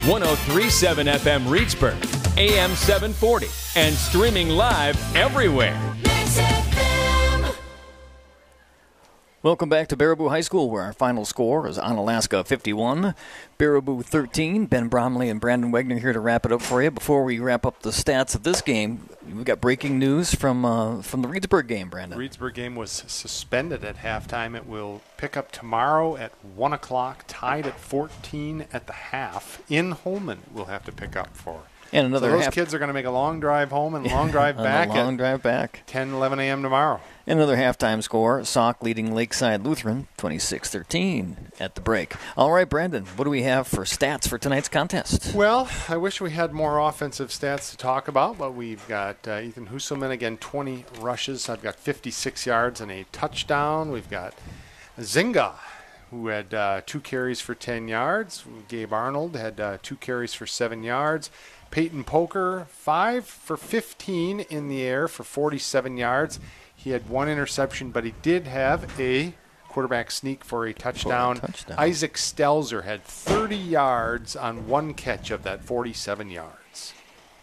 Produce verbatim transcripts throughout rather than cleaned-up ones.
one oh three point seven F M Reedsburg, A M seven forty, and streaming live everywhere. Welcome back to Baraboo High School, where our final score is Onalaska fifty-one, Baraboo thirteen. Ben Bromley and Brandon Wegner here to wrap it up for you. Before we wrap up the stats of this game, we've got breaking news from uh, from the Reedsburg game, Brandon. The Reedsburg game was suspended at halftime. It will pick up tomorrow at one o'clock, tied at fourteen at the half. In Holman, we'll have to pick up for. And another so those half- kids are going to make a long drive home and a long drive back a long at drive back. ten, eleven a.m. tomorrow. And another halftime score, Sauk leading Lakeside Lutheran twenty-six thirteen at the break. All right, Brandon, what do we have for stats for tonight's contest? Well, I wish we had more offensive stats to talk about, but we've got uh, Ethan Husselman, again, twenty rushes. I've got fifty-six yards and a touchdown. We've got Zinga, who had uh, two carries for ten yards. Gabe Arnold had uh, two carries for seven yards. Peyton Poker, five for fifteen in the air for forty-seven yards. He had one interception, but he did have a quarterback sneak for a touchdown. For a touchdown. Isaac Stelzer had thirty yards on one catch of that forty-seven yards.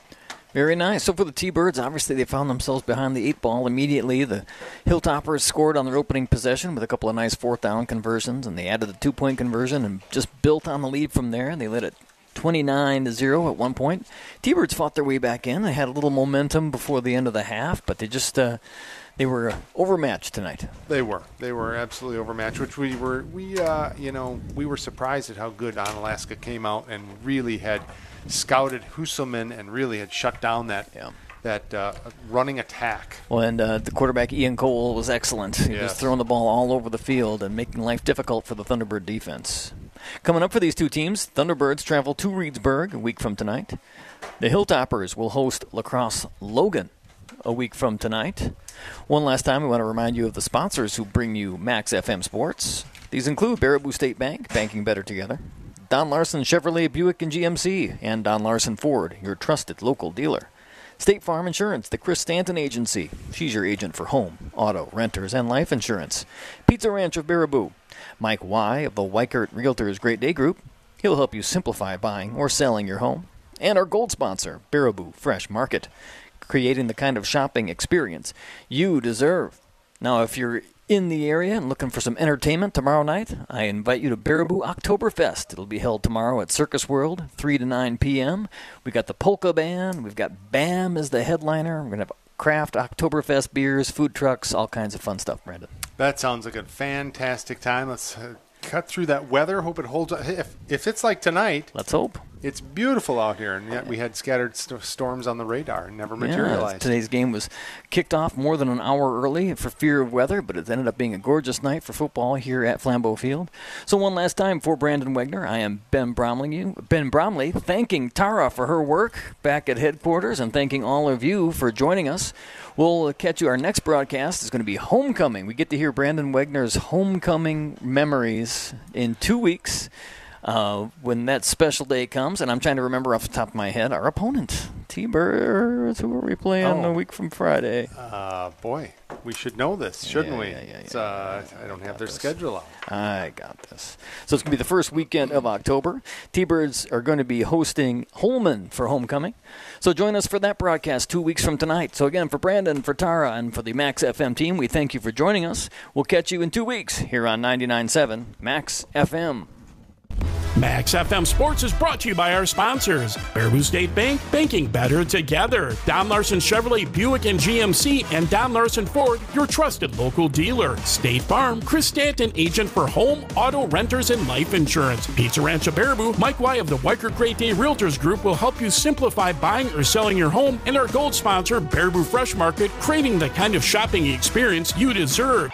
Very nice. So for the T-Birds, obviously they found themselves behind the eight ball immediately. The Hilltoppers scored on their opening possession with a couple of nice fourth down conversions, and they added the two-point conversion and just built on the lead from there. They led it twenty-nine to zero at one point. T-Birds fought their way back in. They had a little momentum before the end of the half, but they just uh, they were overmatched tonight. They were. They were absolutely overmatched, which we were, we, uh, you know, we were surprised at how good Onalaska came out and really had scouted Husselman and really had shut down that yeah. that uh, running attack. Well, and uh, the quarterback, Ian Cole, was excellent. He yes. was throwing the ball all over the field and making life difficult for the Thunderbird defense. Coming up for these two teams, Thunderbirds travel to Reedsburg a week from tonight. The Hilltoppers will host La Crosse Logan a week from tonight. One last time, we want to remind you of the sponsors who bring you Max F M Sports. These include Baraboo State Bank, banking better together, Don Larson Chevrolet Buick and G M C, and Don Larson Ford, your trusted local dealer. State Farm Insurance, the Chris Stanton Agency. She's your agent for home, auto, renters, and life insurance. Pizza Ranch of Baraboo. Mike Y. of the Weikert Realtors Great Day Group. He'll help you simplify buying or selling your home. And our gold sponsor, Baraboo Fresh Market, creating the kind of shopping experience you deserve. Now, if you're in the area and looking for some entertainment tomorrow night, I invite you to Baraboo Oktoberfest. It'll be held tomorrow at Circus World, three to nine p.m. We've got the Polka Band. We've got BAM as the headliner. We're going to have craft Oktoberfest beers, food trucks, all kinds of fun stuff, Brandon. That sounds like a fantastic time. Let's uh, cut through that weather. Hope it holds up. If, if it's like tonight, let's hope. It's beautiful out here, and yet we had scattered st- storms on the radar and never materialized. Yeah, today's game was kicked off more than an hour early for fear of weather, but it ended up being a gorgeous night for football here at Flambeau Field. So one last time for Brandon Wegner, I am Ben Bromley, Ben Bromley, thanking Tara for her work back at headquarters and thanking all of you for joining us. We'll catch you. Our next broadcast is going to be Homecoming. We get to hear Brandon Wegner's homecoming memories in two weeks. Uh, when that special day comes, and I'm trying to remember off the top of my head, our opponent, T-Birds, who are we playing oh. a week from Friday? Uh, boy, we should know this, shouldn't yeah, we? Yeah, yeah, it's, yeah, uh, yeah, I don't I have their this. schedule out. I got this. So it's going to be the first weekend of October. T-Birds are going to be hosting Holman for homecoming. So join us for that broadcast two weeks from tonight. So again, for Brandon, for Tara, and for the Max F M team, we thank you for joining us. We'll catch you in two weeks here on ninety-nine point seven Max F M. Max F M Sports is brought to you by our sponsors. Baraboo State Bank, banking better together. Don Larson Chevrolet Buick and G M C, and Don Larson Ford, your trusted local dealer. State Farm, Chris Stanton, agent for home, auto, renters, and life insurance. Pizza Ranch of Baraboo, Mike Y. of the Weikert Great Day Realtors Group will help you simplify buying or selling your home. And our gold sponsor, Baraboo Fresh Market, creating the kind of shopping experience you deserve.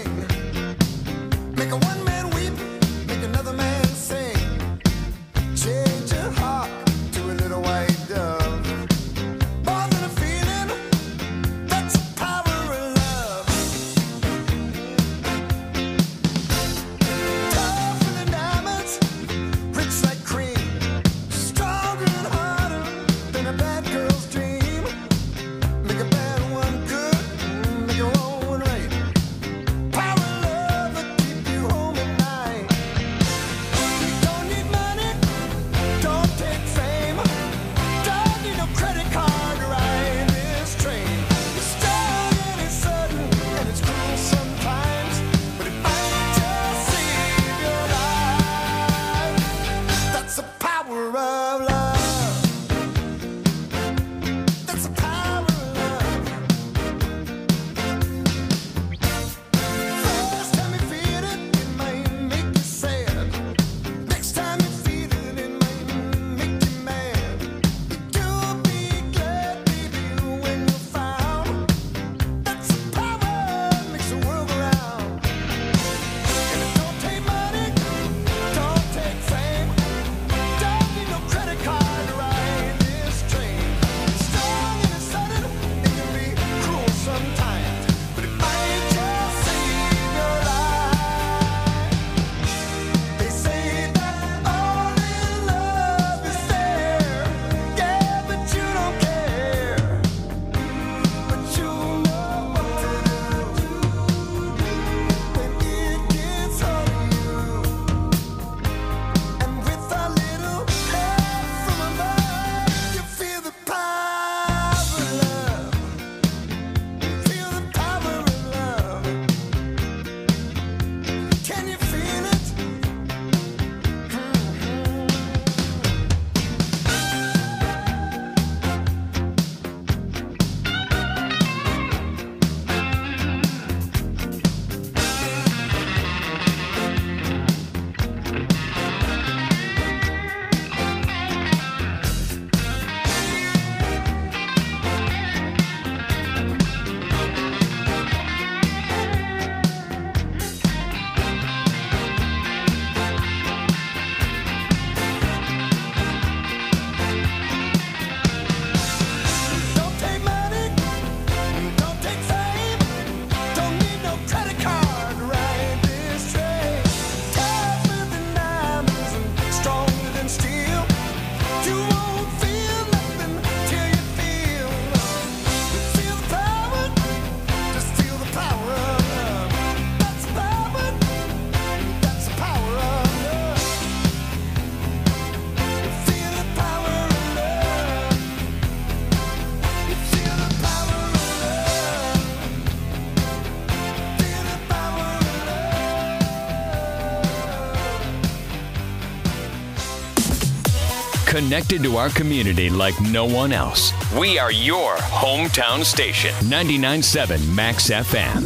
Make a one man weep, make another man sing. connected to our community like no one else. We are your hometown station. ninety-nine point seven Max F M.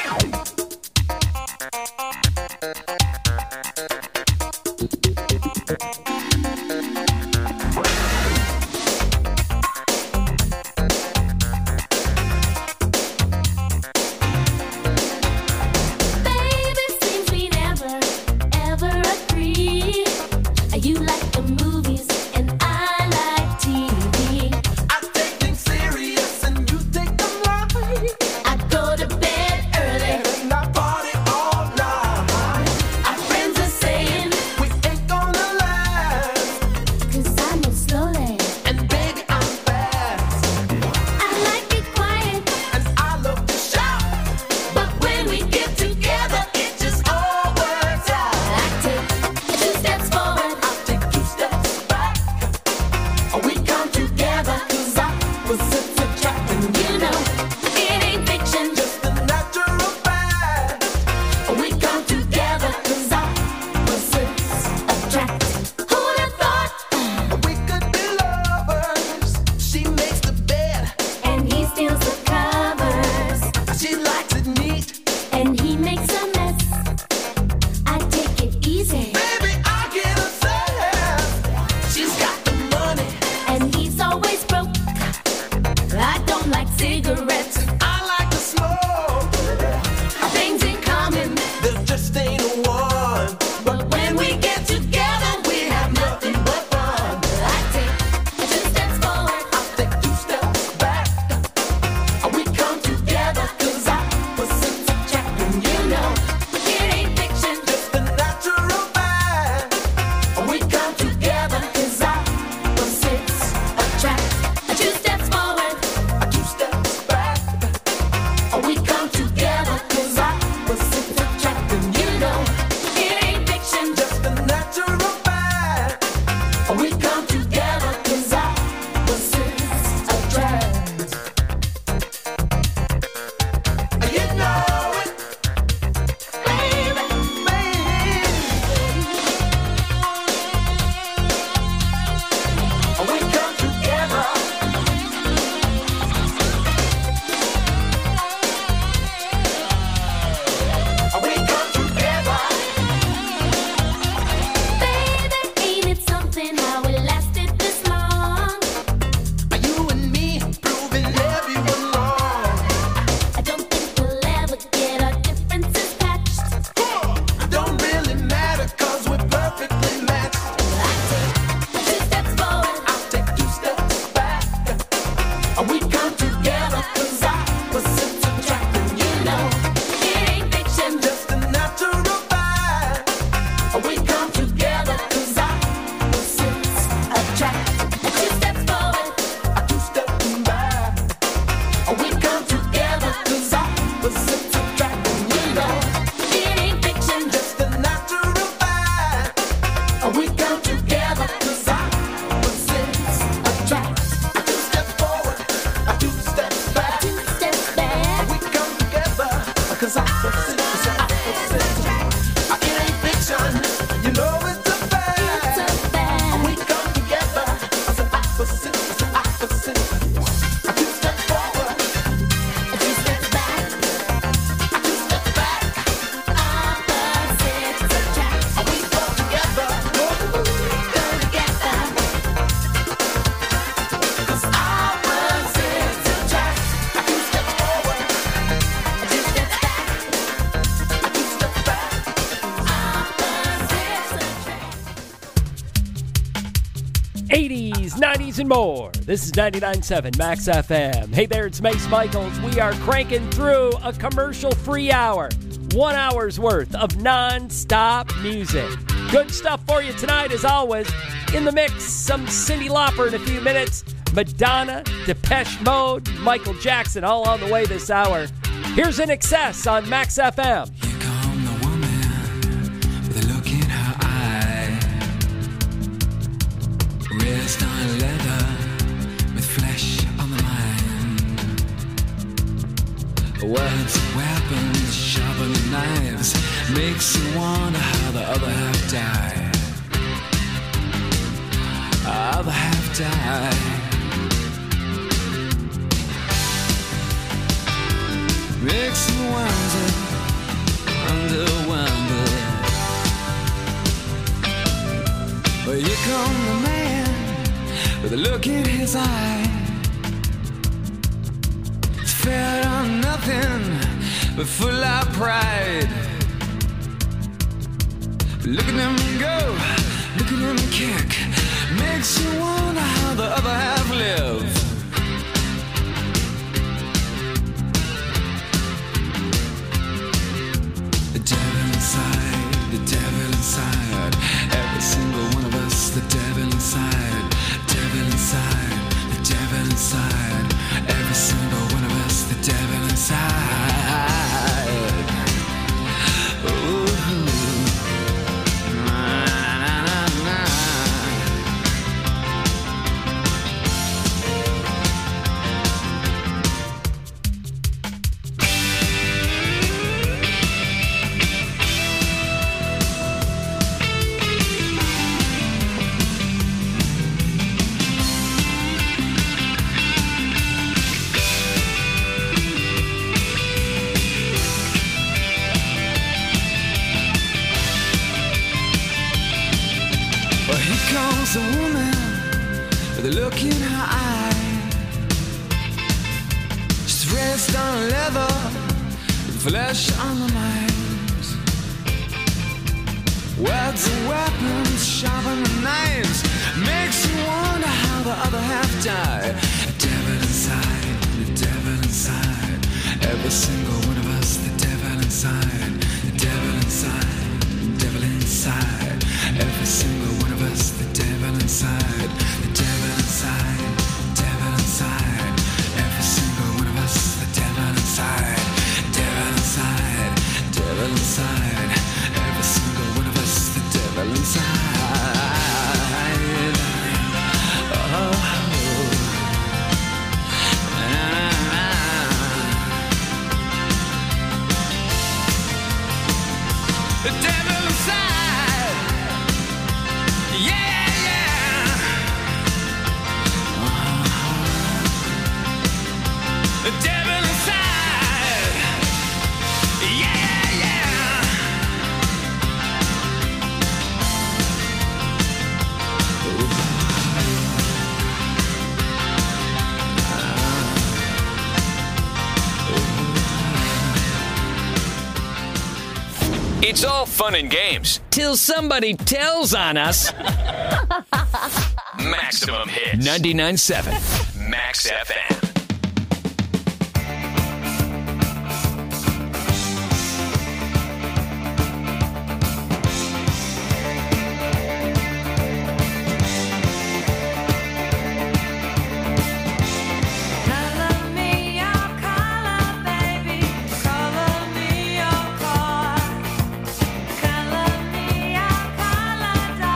eighties, nineties, and more. This is ninety-nine point seven Max F M. Hey there, it's Mace Michaels. We are cranking through a commercial-free hour. One hour's worth of non-stop music. Good stuff for you tonight, as always. In the mix, some Cyndi Lauper in a few minutes. Madonna, Depeche Mode, Michael Jackson, all on the way this hour. Here's In Excess on Max F M. Here come the woman with a look in her eye. Wrist on leather with flesh on the mind. Words, weapons, sharpened knives makes you wonder how the other half died. I other half die. Makes me wonder, wonder, wonder. Well, here come the man with a look in his eye. It's fed on nothing but full of pride. Look at him go, look at him kick. Makes you wonder how the other half live. The devil inside, the devil inside. Every single one of us, the devil inside. Devil inside, the devil inside. Every single one of us, the devil inside. Ooh. A woman with a look in her eye. She's raised on leather, with flesh on the mind. Words and weapons, sharpen the knives. Makes you wonder how the other half die. The devil inside, the devil inside. Every single one of us, the devil inside. The devil inside, the devil inside. Every single one of us, the devil inside. The devil inside, devil inside. Every single one of us, the devil inside. Devil inside, devil inside. Every single one of us, the devil inside. Oh, oh. The devil inside. Yeah, yeah. Uh-huh. The devil inside. Yeah, yeah. It's all fun and games. Till somebody tells on us. Maximum Hits. ninety-nine point seven Max F M.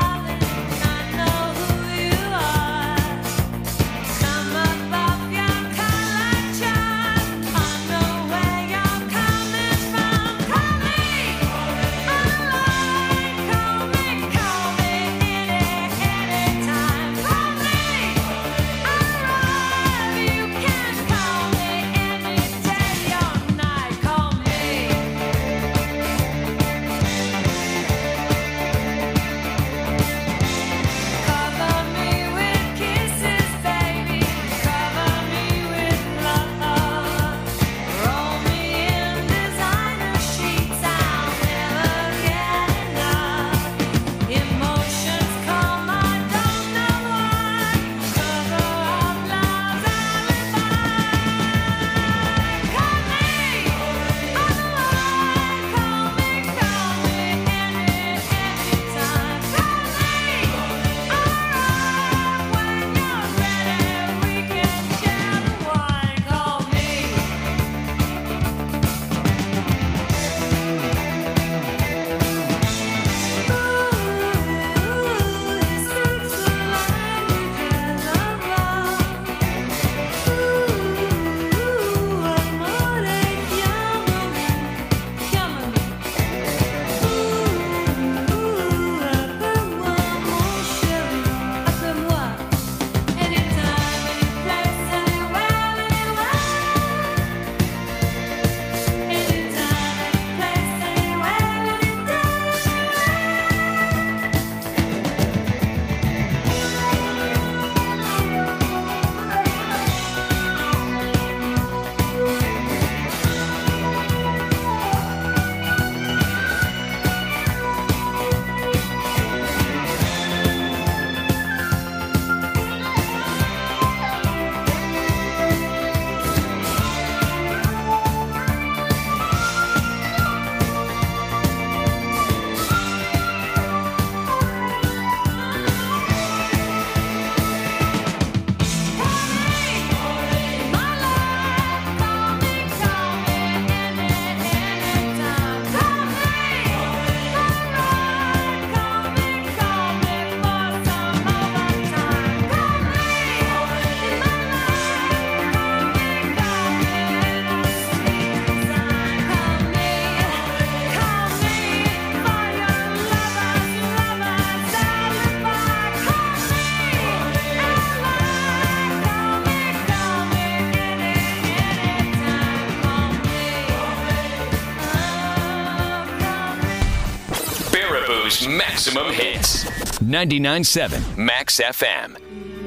Come above your Pittsburgh's maximum hits. ninety-nine point seven Max F M.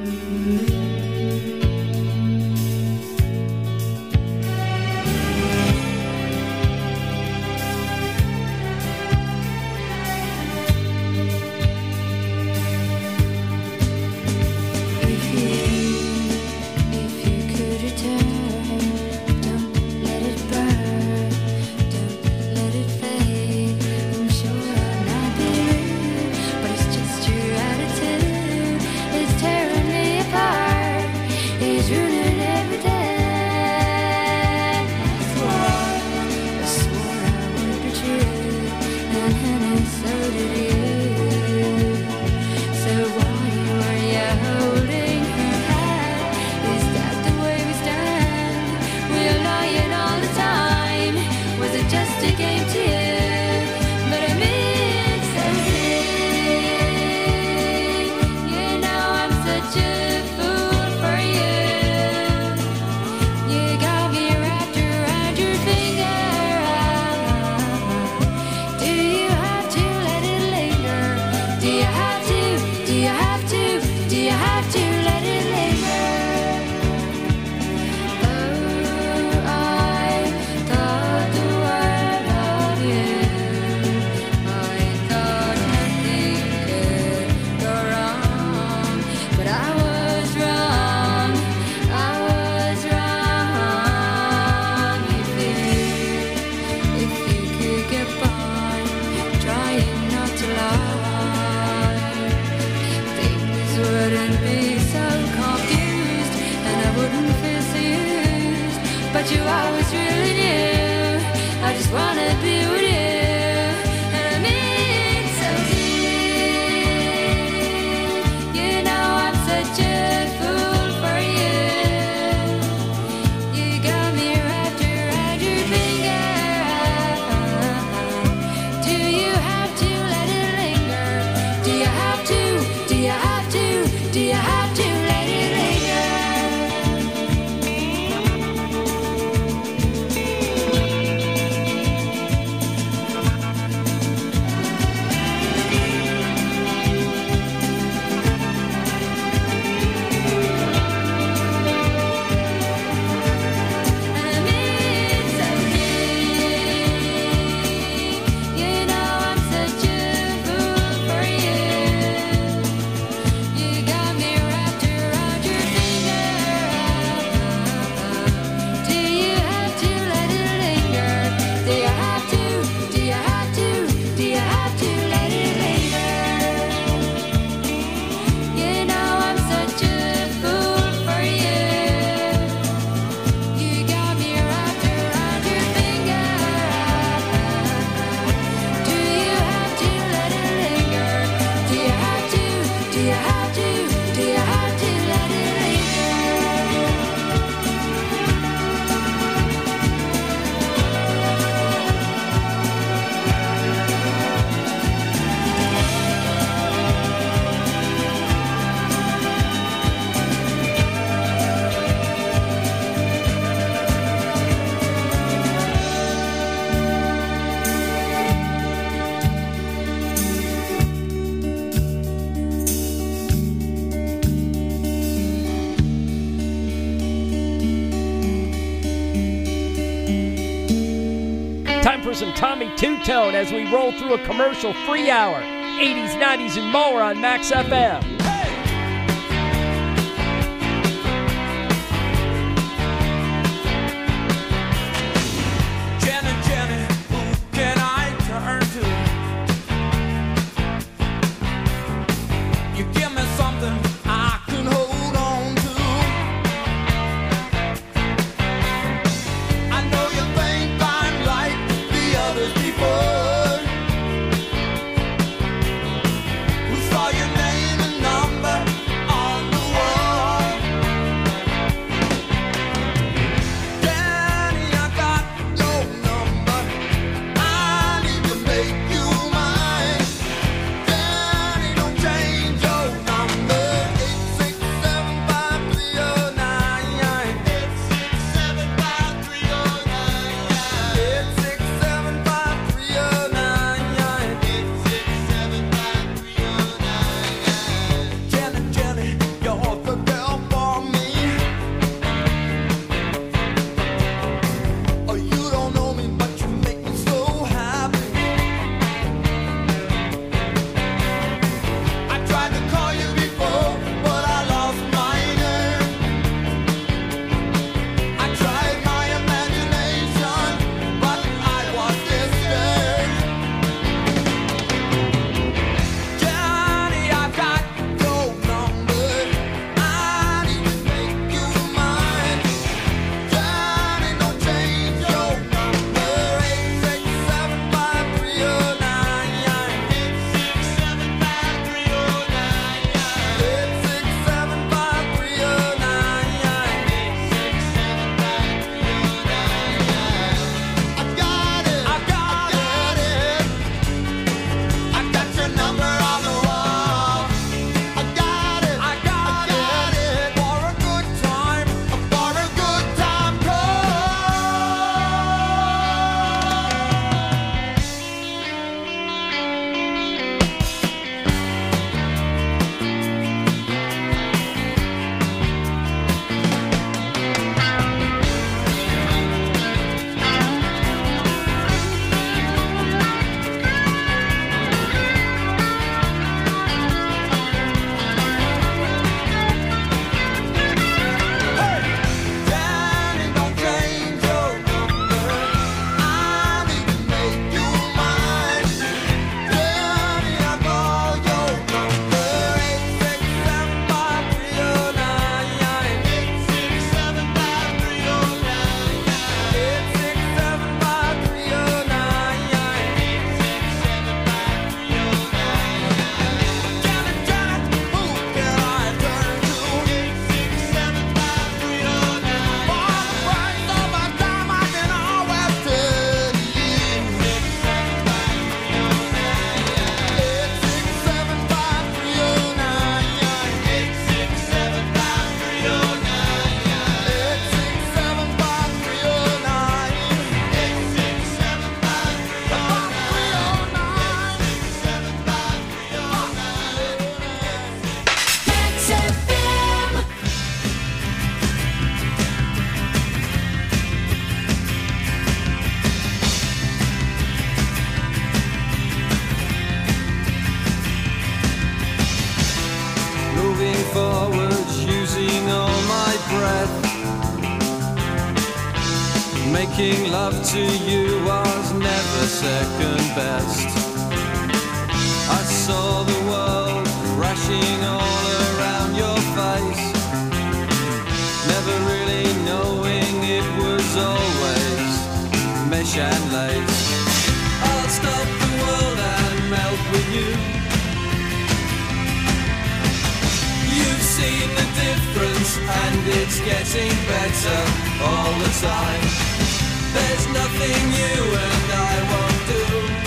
Some Tommy Two-Tone as we roll through a commercial-free hour. eighties, nineties, and more on Max F M. Jenny, Jenny, who can I turn to? You give me something I can hold on to. I know you think I'm like the others before, who saw your name and Making love to you was never second best. I saw the world crashing all around your face, never really knowing it was always mesh and lace. I'll stop the world and melt with you. You've seen the difference and it's getting better all the time. There's nothing you and I won't do.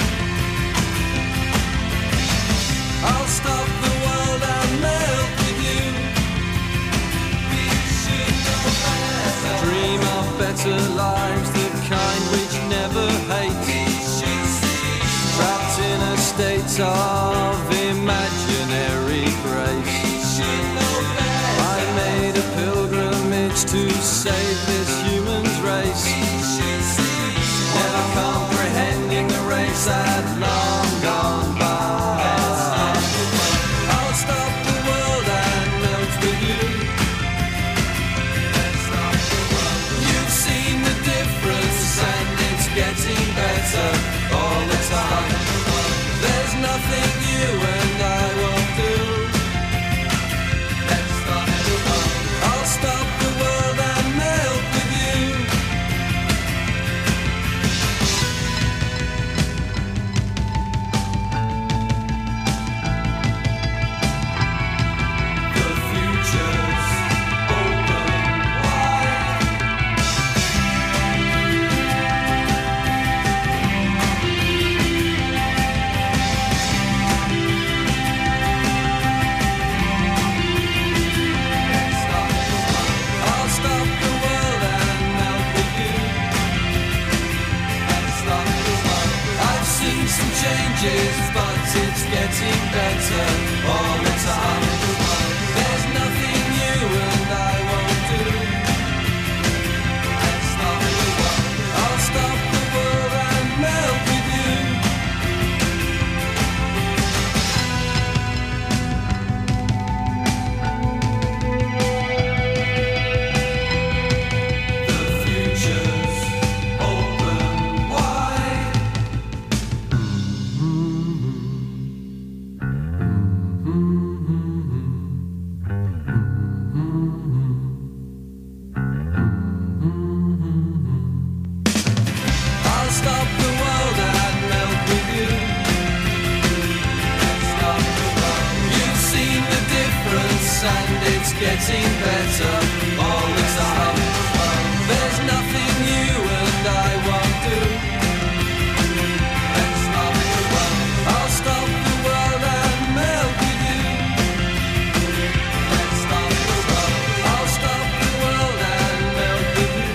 I'll stop the world and melt with you. We should know better. Dream of better lives, the kind which never hate. We should see. Trapped in a state of imaginary grace. We should know better. I made a pilgrimage to save this human's race. We should see. Never comprehending the race had long gone by. Getting better all the time. There's nothing you and I won't do. Let's stop the world. I'll stop the world and melt with you. The future's open wide. Changes, but it's getting better all the time. There's nothing you and I won't do. I'll stop the world. I'll stop the world and melt with you. The future's open wide. And it's getting better all the time. There's nothing you and I won't do. Let's stop the world. I'll stop the world and melt with you. Let's stop the world. I'll stop the world and melt with you.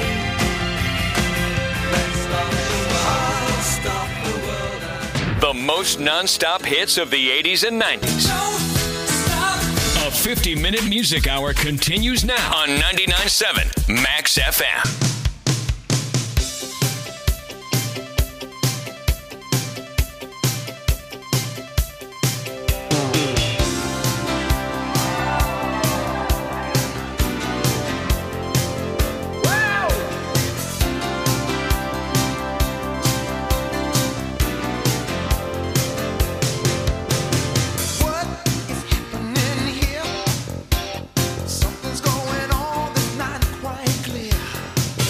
Let's stop the world. I'll stop the world and... The most non-stop hits of the eighties and nineties. A fifty-minute music hour continues now on ninety-nine point seven Max F M. Something's going on that's not quite clear.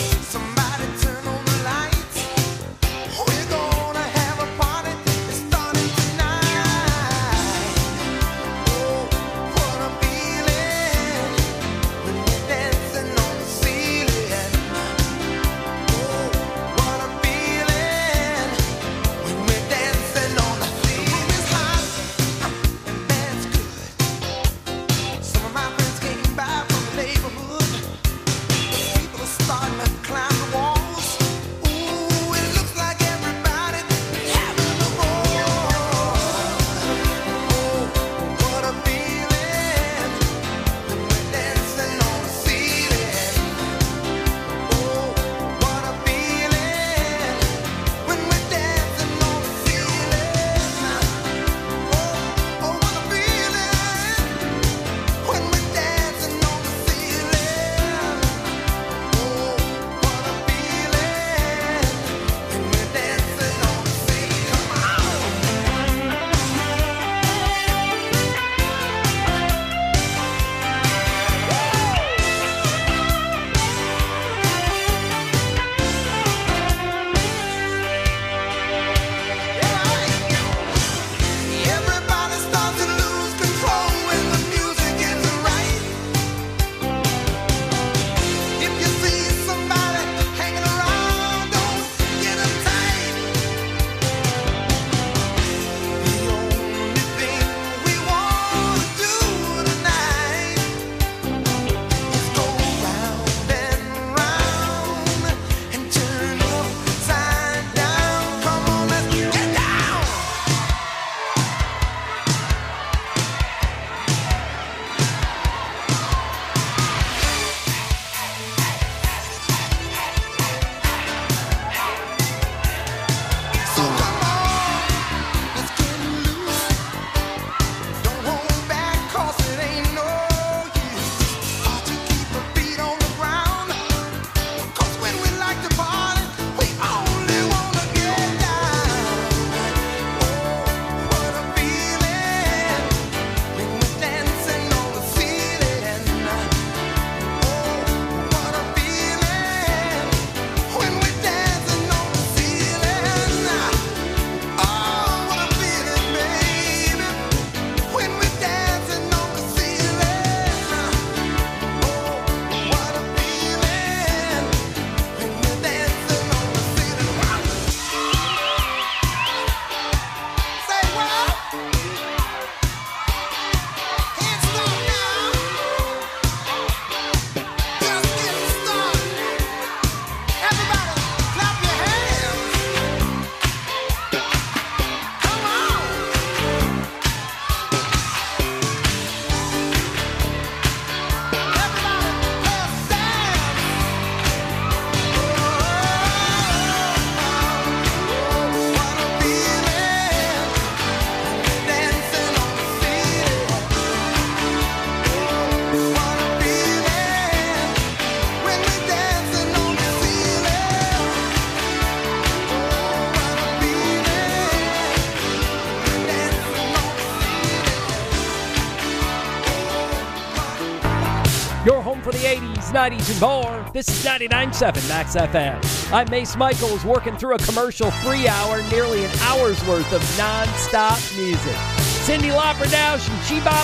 eighties, nineties, and more. This is ninety-nine point seven Max F M. I'm Mace Michaels, working through a commercial-free hour, nearly an hour's worth of non-stop music. Cyndi Lauper now, and She Bop.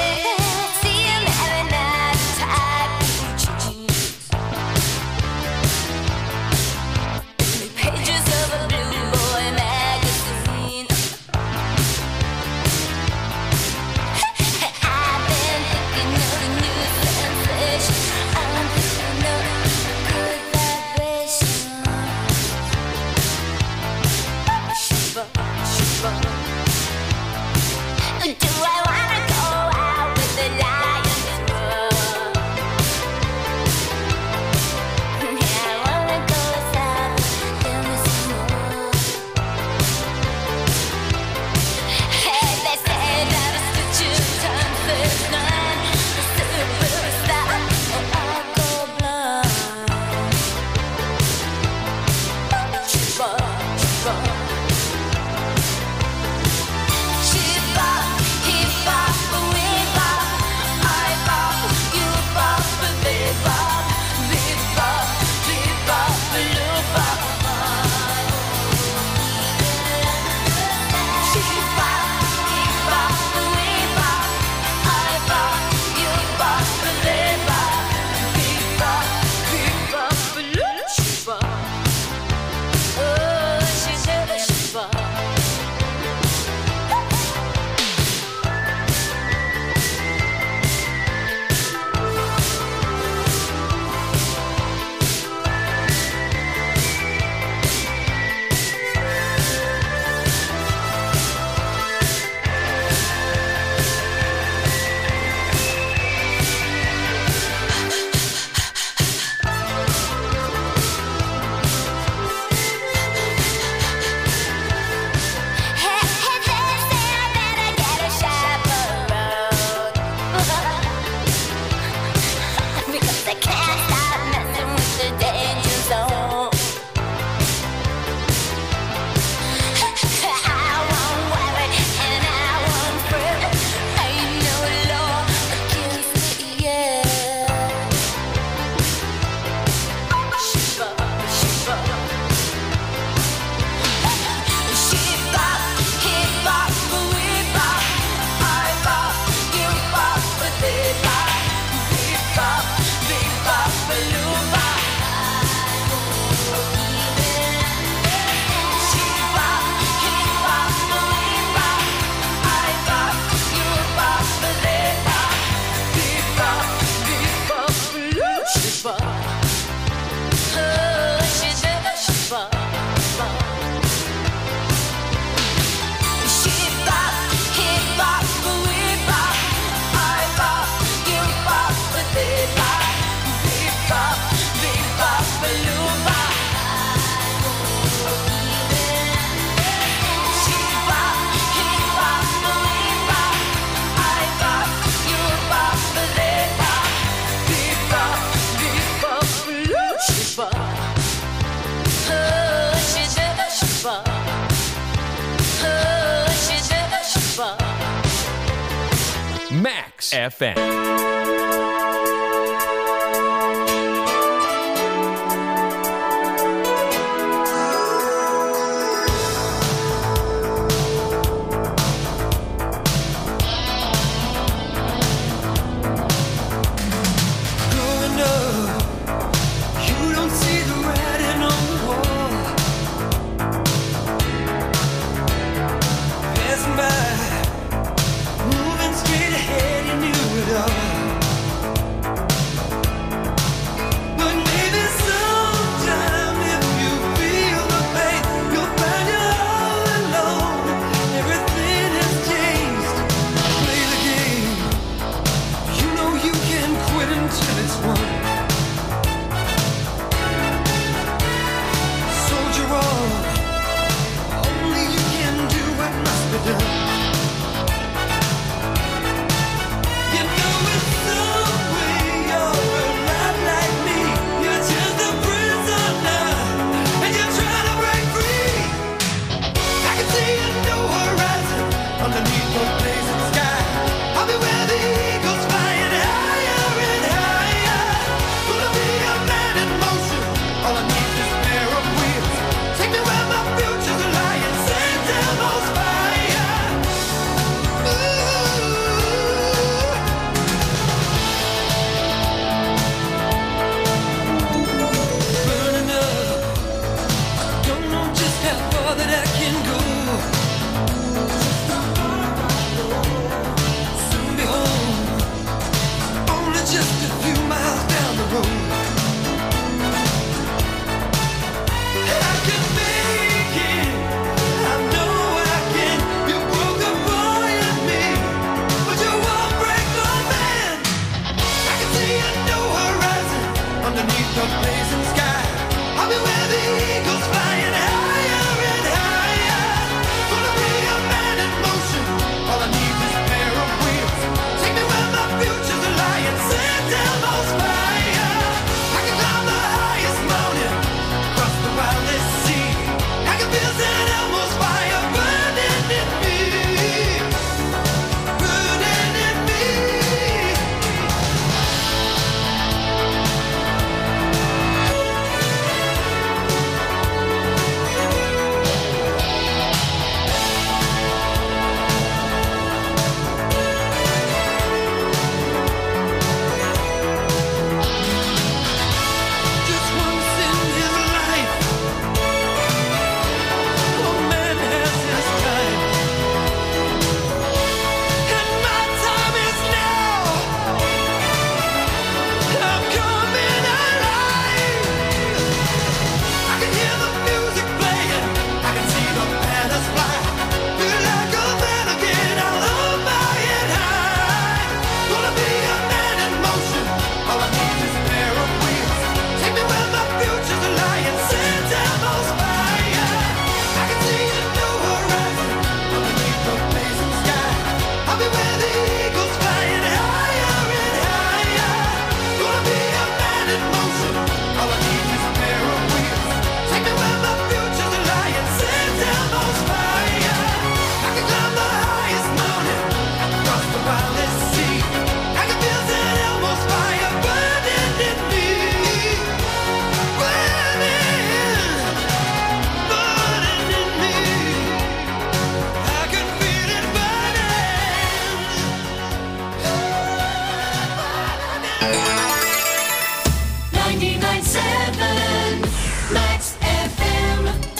Max F M. Moving straight ahead, you knew it all. that I can go. Soon be home, only just a few miles down the road. I can make it, I know I can. You broke a boy in me, but you won't break my man. I can see a new horizon underneath the blazing sky. I'll be where the eagles flying higher and higher. Gonna be a man in motion. All I need is a pair of wheels. Take me where my future's lying. Set Elmo's fire. I can climb the highest mountain, cross the wildest sea. I can feel Set Elmo's fire burning in me, burning in me. Just once in his life, oh man has his time, and my time is now. I'm coming alive. I can hear the music playing, I can see the banners fly. Feel like a man again, I'll hold my head high. Gonna be a man in motion. All I need is a pair of wheels. Take me where my future's lying. Set Elmo's fire. I can see a new horizon underneath the blazing sky. I'll be where the eagles flying higher and higher. Gonna be a man in motion. All I need is a pair of wheels. Take me where my future's lying. Set Elmo's fire. I can climb the highest mountain, cross the wildest sea. I can feel Set Elmo's fire burning in me, burning, burning in me. I can feel it burning. ninety-nine point seven Max F M.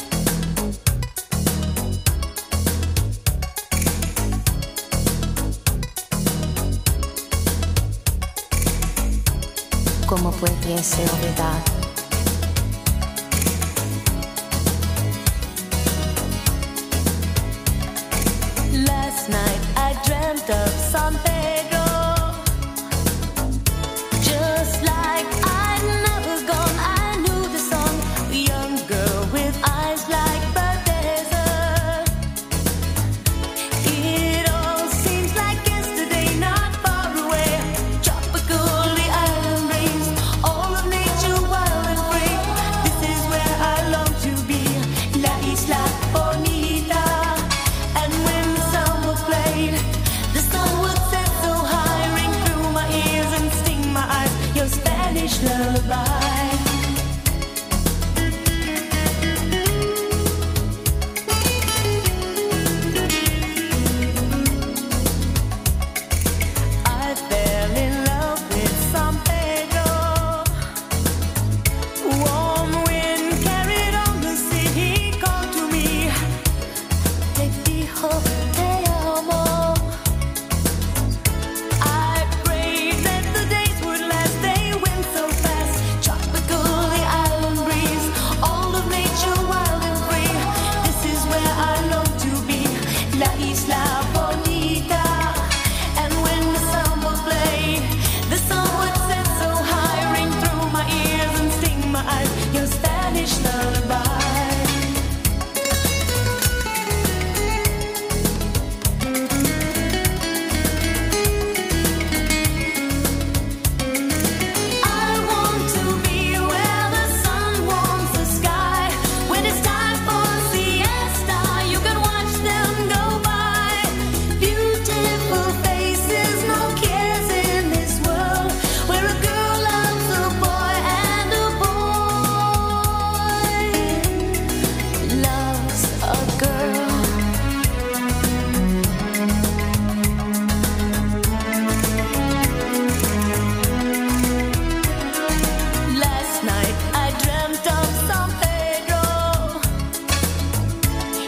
¿Cómo pudiese olvidar? Last night I dreamt of San Pedro, just like I'd never gone. I knew the song, a young girl with eyes like Bethesda. It all seems like yesterday, not far away. Tropical, the island breeze, all of nature wild.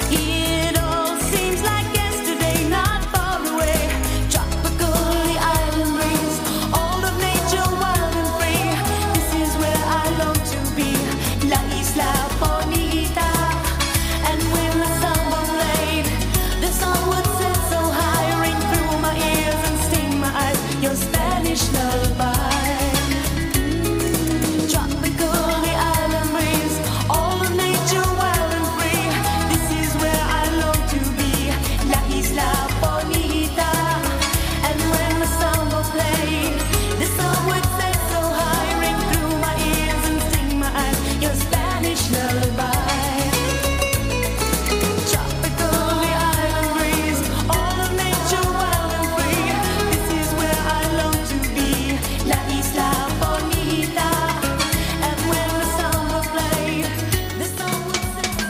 It all seems like yesterday, not far away. Tropical, the island breeze, all of nature wild and free. This is where I long to be, La Isla Bonita. And when the samba played, the song would sit so high, ring through my ears and sting my eyes. Your Spanish lullaby. Tropical, the island breeze, all of nature wild and free. This is where I long to be, La Isla Bonita. And when the samba played, the song would set so high, ring through my ears and sting my eyes. Your Spanish lullaby. Tropical, the island breeze, all of nature wild and free. This is where I long to be, La Isla Bonita. And when the samba played, the song would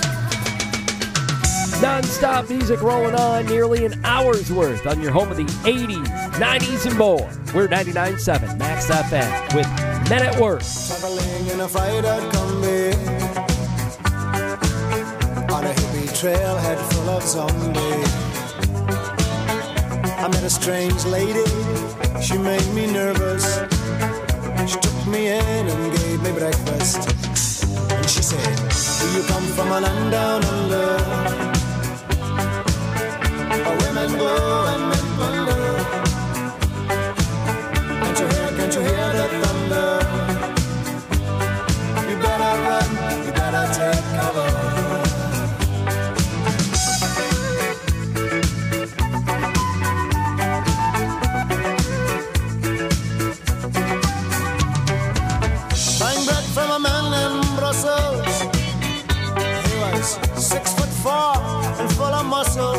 set. Non-stop music rolling on, nearly an hour's worth on your home of the eighties, nineties, and more. We're ninety-nine point seven Max F M with Men at Work. Traveling in a freighter combi on a hippie trailhead full of zombies. I met a strange lady, she made me nervous. She took me in and gave me breakfast. And she said, do you come from a land down under? Where women go and men wonder. Can't you hear, can't you hear the thunder? You better run, you better take cover. Buying bread from a man in Brussels. He was six foot four and full of muscle.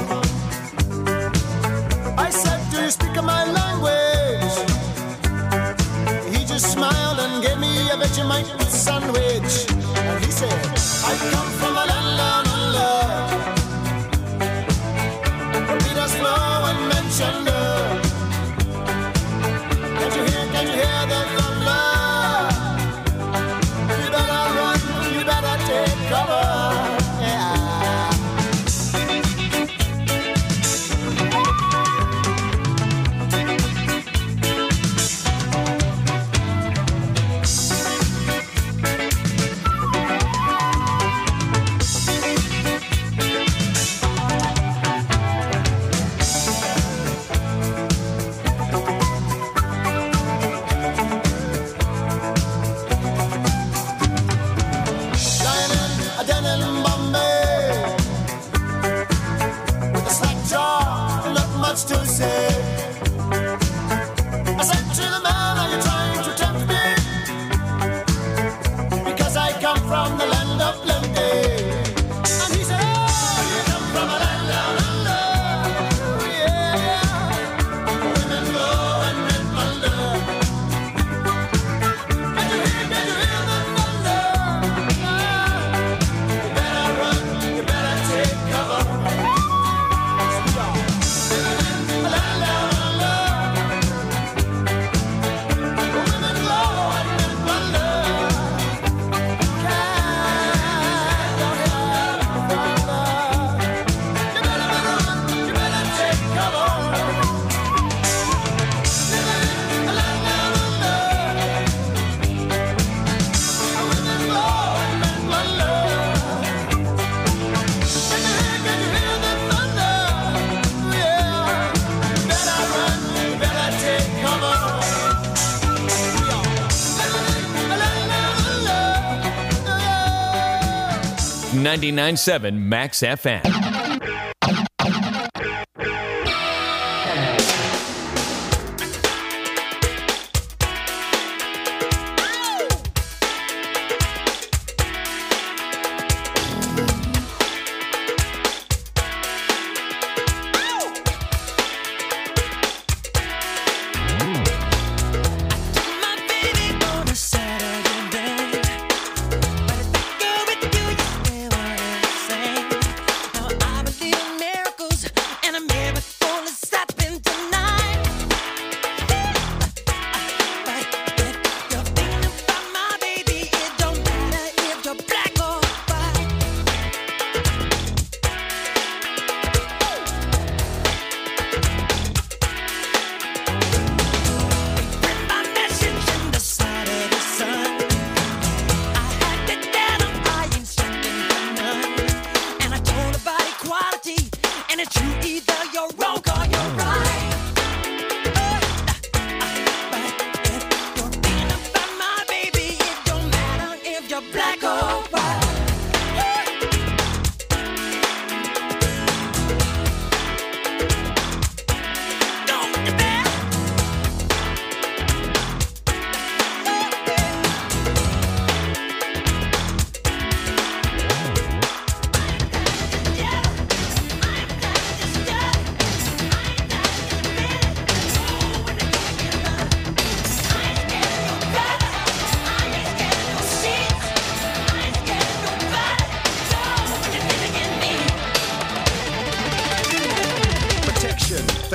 I said, do you speak my language? He just smiled and gave me a Vegemite sandwich. And he said, I come from a land down under, where Peter's flow and Manchester. Can't you hear, can't you hear the thunder? You better run, you better take cover. Yeah. Lying in a den in Bombay with a slack jaw, not much to say. I said to the man, are you trying to tempt me? Because I come from the land of plenty. And he said, oh, you come from a land down under. Oh, yeah. Women go and men wonder. Can you hear, can you hear the thunder? You better run, you better take cover. A land down under. Women go and men wonder. Can't go here further. You better run, you better take cover. A land down under. Women go and men wonder. Can you hear, can you hear the thunder? Yeah. Better run, better take cover. A land down under. ninety-nine point seven Max F M. My baby on a Saturday night, but if I go with you, you stay what I say. Now I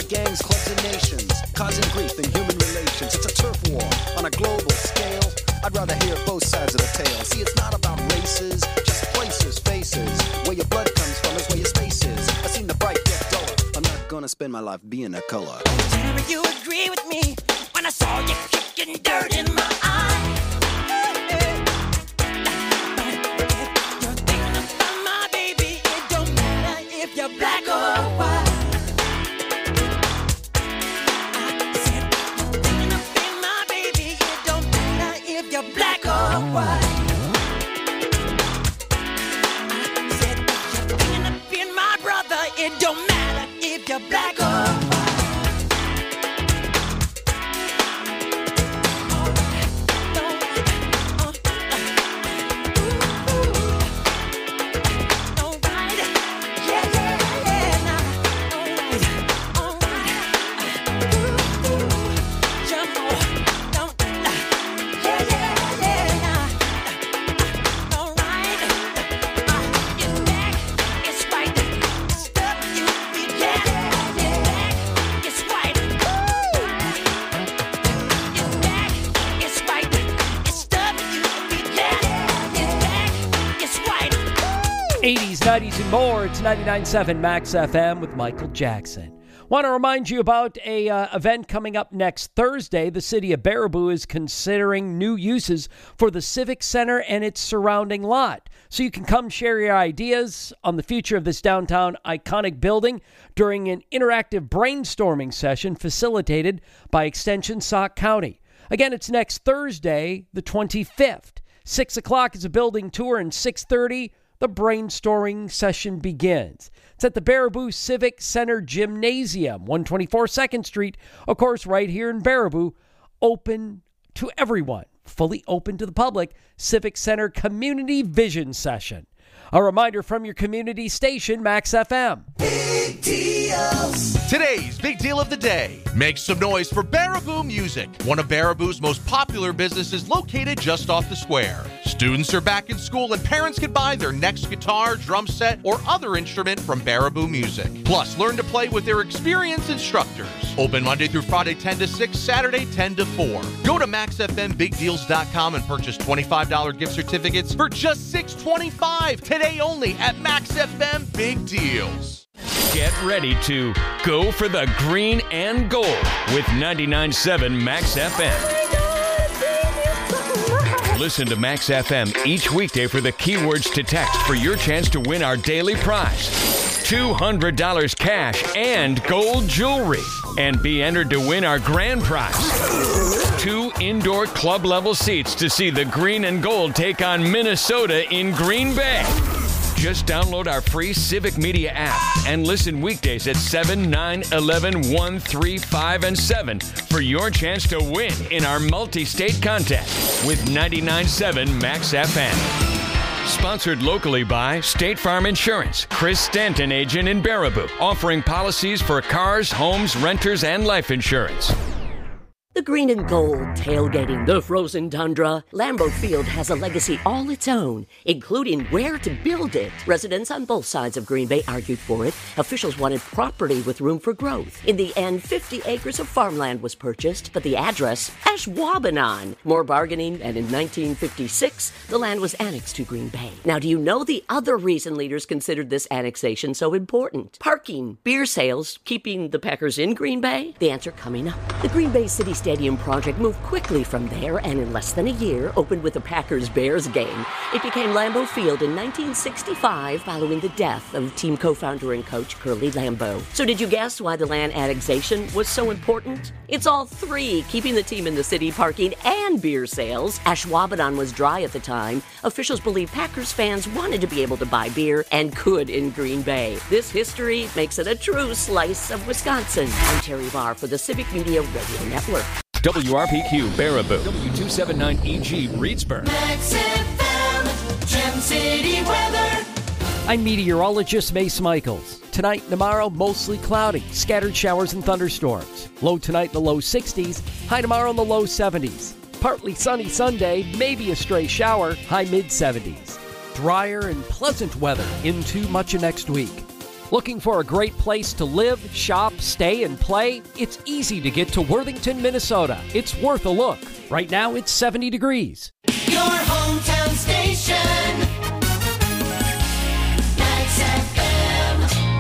of gangs, clubs, and nations, causing grief in human relations. It's a turf war on a global scale. I'd rather hear both sides of the tale. See, it's not about races, just places, faces. Where your blood comes from is where your space is. I've seen the bright get duller. I'm not gonna spend my life being a color. Tell me you agree with me when I saw you kicking dirt in my eye. You're thinking about my baby. It don't matter if you're black or white. I said you're thinking about my baby. It don't matter if you're black or white. I said you're thinking about my brother. It don't matter if you're black or white. eighties, nineties, and more. It's ninety-nine point seven Max F M with Michael Jackson. Want to remind you about a uh, event coming up next Thursday. The city of Baraboo is considering new uses for the Civic Center and its surrounding lot. So you can come share your ideas on the future of this downtown iconic building during an interactive brainstorming session facilitated by Extension Sauk County. Again, it's next Thursday, the twenty-fifth. six o'clock is a building tour, and six thirty the brainstorming session begins. It's at the Baraboo Civic Center Gymnasium, one twenty-four second Street, of course, right here in Baraboo. Open to everyone, fully open to the public. Civic Center Community Vision Session. A reminder from your community station, Max F M. Big deals. Today's big deal of the day. Make some noise for Baraboo Music, one of Baraboo's most popular businesses located just off the square. Students are back in school and parents can buy their next guitar, drum set, or other instrument from Baraboo Music. Plus, learn to play with their experienced instructors. Open Monday through Friday ten to six, Saturday ten to four. Go to max f m big deals dot com and purchase twenty-five dollars gift certificates for just six dollars and twenty-five cents. Today only at Max F M Big Deals. Get ready to go for the green and gold with ninety-nine point seven Max F M. Listen to Max F M each weekday for the keywords to text for your chance to win our daily prize. two hundred dollars cash and gold jewelry. And be entered to win our grand prize. Two indoor club level seats to see the green and gold take on Minnesota in Green Bay. Just download our free Civic Media app and listen weekdays at seven, nine, eleven, one, three, five, and seven for your chance to win in our multi-state contest with ninety-nine point seven Max F M. Sponsored locally by State Farm Insurance, Chris Stanton, agent in Baraboo, offering policies for cars, homes, renters, and life insurance. The green and gold tailgating the frozen tundra. Lambeau Field has a legacy all its own, including where to build it. Residents on both sides of Green Bay argued for it. Officials wanted property with room for growth. In the end, fifty acres of farmland was purchased, but the address, Ashwaubenon. More bargaining, and in nineteen fifty-six, the land was annexed to Green Bay. Now, do you know the other reason leaders considered this annexation so important? Parking, beer sales, keeping the Packers in Green Bay? The answer coming up. The Green Bay City Stadium project moved quickly from there and in less than a year opened with a Packers-Bears game. It became Lambeau Field in nineteen sixty-five following the death of team co-founder and coach Curly Lambeau. So did you guess why the land annexation was so important? It's all three, keeping the team in the city, parking, and beer sales. Ashwaubenon was dry at the time. Officials believe Packers fans wanted to be able to buy beer and could in Green Bay. This history makes it a true slice of Wisconsin. I'm Terry Barr for the Civic Media Radio Network. W R P Q Baraboo, W two seventy-nine E G Reedsburg. Max F M, Gem City weather. I'm meteorologist Mace Michaels. Tonight and tomorrow, mostly cloudy, scattered showers and thunderstorms. Low tonight in the low sixties, high tomorrow in the low seventies. Partly sunny Sunday, maybe a stray shower, high mid seventies. Drier and pleasant weather into much of next week. Looking for a great place to live, shop, stay, and play? It's easy to get to Worthington, Minnesota. It's worth a look. Right now, it's seventy degrees. Your hometown station. Max F M.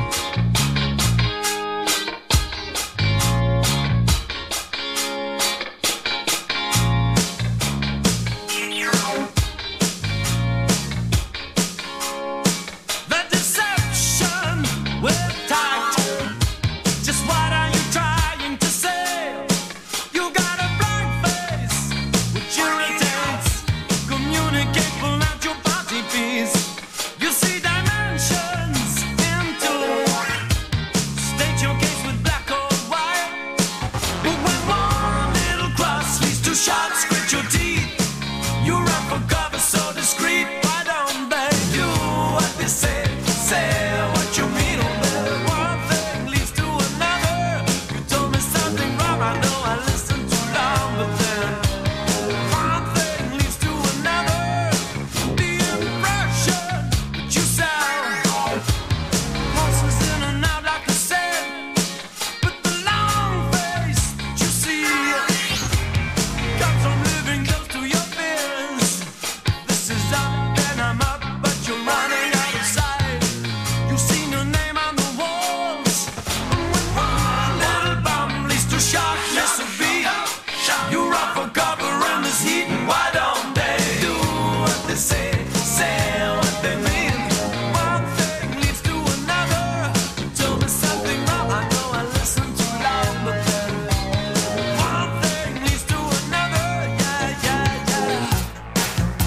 The deception with tact. Just what are you trying to say? You got a blank face, which irritates. Communicate, pull out your body piece. You see dimensions into. State your case with black or white. But when one little cross leads to shots, scratch your teeth. You run for cover so discreet. Why don't they do what they say? Say what you mean. One thing leads to another. You told me something wrong. I know I listened too long, but then one thing leads to another. The impression that you sound horses in and out like I said. But the long face that you see comes from living close to your fears. This is up and I'm up, but you're running out of sight. You've seen your name on the walls. When one little bomb leads to sharpness of beat, you run for cover in this heat. And why don't they do what they say? Say what they mean. One thing leads to another. You told me something wrong. I know I listened too long, but then one thing leads to another. Yeah, yeah, yeah.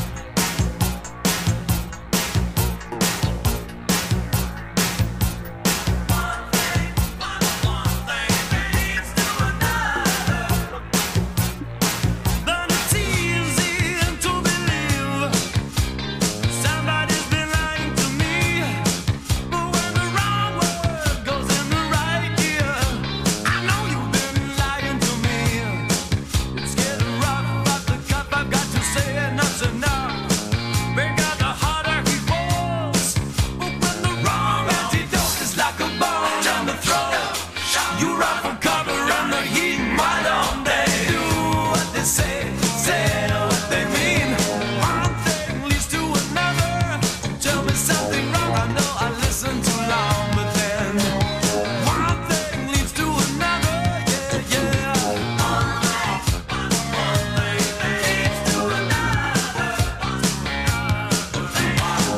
But it's easy to believe somebody's been lying to me. But when the wrong word goes in the right ear, I know you've been lying to me. It's getting rough off the cuff. I've got to say enough's enough. Break out the harder he falls. But when the wrong antidote is like a bone on the throat, you run for cover in the heat. Why don't they do what they say? Say what they mean. One thing leads to another. Tell me something wrong. I know I listened too long, but then one thing leads to another. Yeah, yeah. One thing leads to another. One thing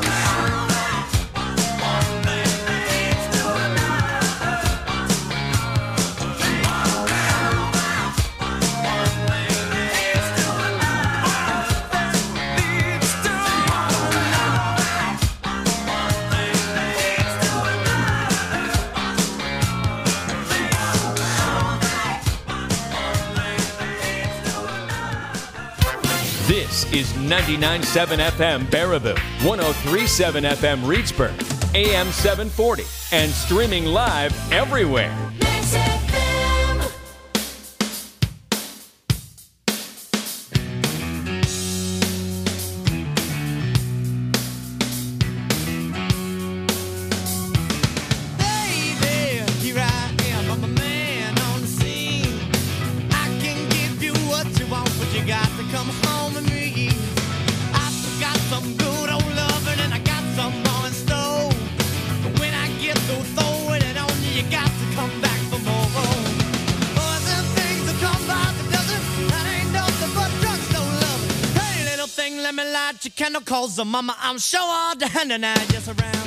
leads to This is ninety-nine point seven F M Baraboo, one oh three point seven F M Reedsburg, A M seven forty, and streaming live everywhere. Max F M. Baby, here I am, I'm a man on the scene. I can give you what you want, but you got to come home to me. I've got some good old loving and I got some more in store. But when I get through throwing it on you, you got to come back for more. Boys and things that come by the dozen, that ain't nothing but drugs, no love. Hey, little thing, let me light your candle, cause the mama, I'm sure all the hand and I just around.